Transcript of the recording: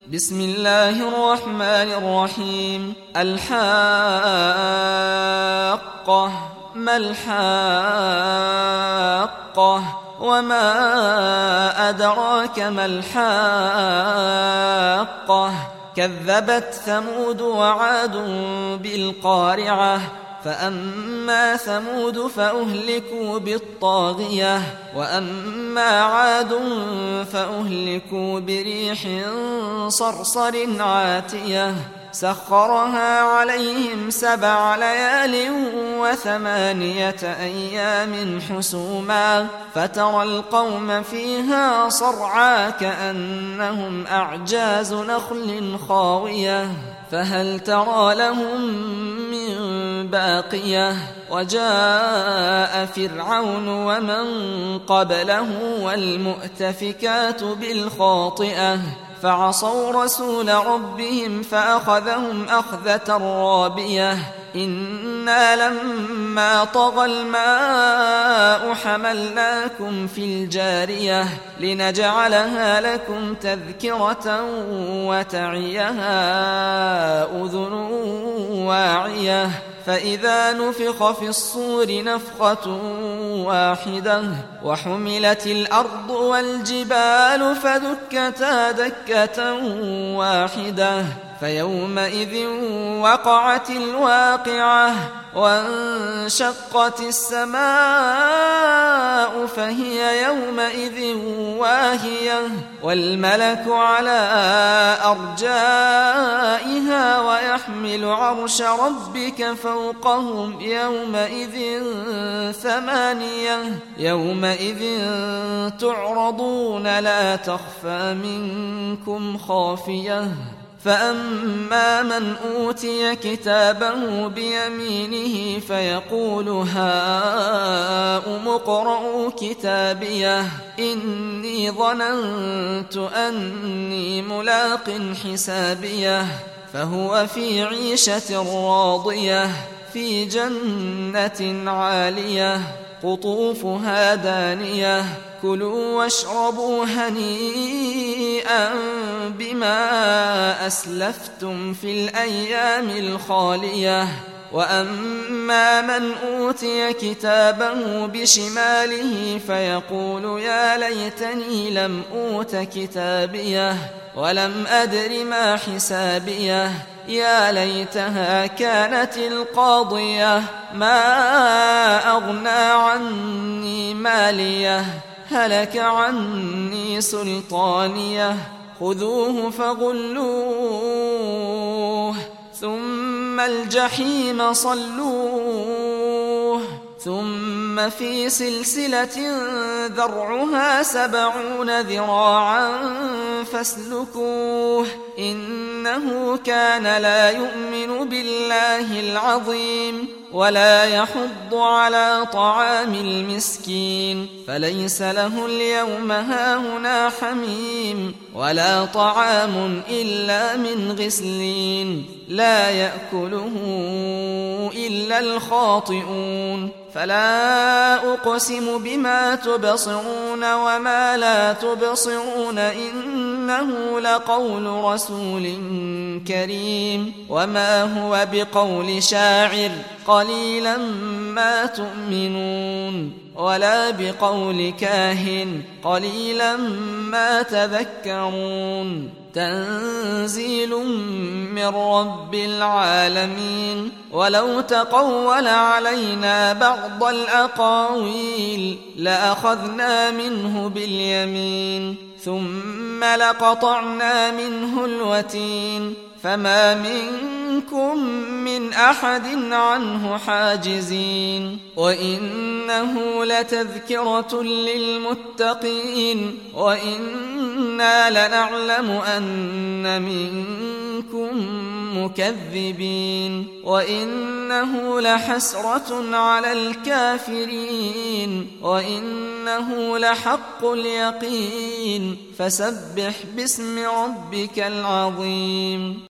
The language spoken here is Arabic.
بسم الله الرحمن الرحيم. الحاقة ما الحاقة وما أدراك ما الحاقة كذبت ثمود وعاد بالقارعة فأما ثمود فأهلكوا بالطاغية وأما عاد فأهلكوا بريح صرصر عاتية سخرها عليهم 7 ليال و8 أيام حسوما فترى القوم فيها صرعى كأنهم أعجاز نخل خاوية فهل ترى لهم من باقية وجاء فرعون ومن قبله والمؤتفكات بالخاطئة فعصوا رسول ربهم فأخذهم أخذة رابية إنا لما طغى الماء حملناكم في الجارية لنجعلها لكم تذكرة وتعيها أذن واعية فإذا نفخ في الصور نفخة واحدة وحملت الأرض والجبال فدكتا دكة واحدة فيومئذ وقعت الواقعة وانشقت السماء فهي يومئذ واهية والملك على أرجائها ويحمل عرش ربك فوقهم يومئذ 8 يومئذ تعرضون لا تخفى منكم خافية فأما من أوتي كتابه بيمينه فيقول هاؤم اقرءوا كتابيه إني ظننت أني ملاق حسابيه فهو في عيشة راضية في جنة عالية قطوفها دانية كلوا واشربوا هنيئا بما أسلفتم في الأيام الخالية وأما من أوتي كتابه بشماله فيقول يا ليتني لم أوت كتابيه ولم أدر ما حسابيه يا ليتها كانت القاضية ما أغنى عني ماليه هلك عني سلطانيه خذوه فغلوه ثم الجحيم صلوه ثم في سلسلة ذرعها 70 ذراعا فاسلكوه إنه كان لا يؤمن بالله العظيم ولا يحض على طعام المسكين فليس له اليوم هاهنا حميم ولا طعام إلا من غسلين لا يأكله إلا الخاطئون فلا أقسم بما تبصرون وما لا تبصرون إنه لقول رسول كريم وما هو بقول شاعر قليلا ما تؤمنون ولا بقول كاهن قليلا ما تذكرون تنزيل من رب العالمين ولو تقول علينا بعض الأقاويل لأخذنا منه باليمين ثم لقطعنا منه الوتين فما منكم من أحد عنه حاجزين وإنه لتذكرة للمتقين وإنا لنعلم أن منكم مكذبين وإنه لحسرة على الكافرين وإنه لحق اليقين فسبح باسم ربك العظيم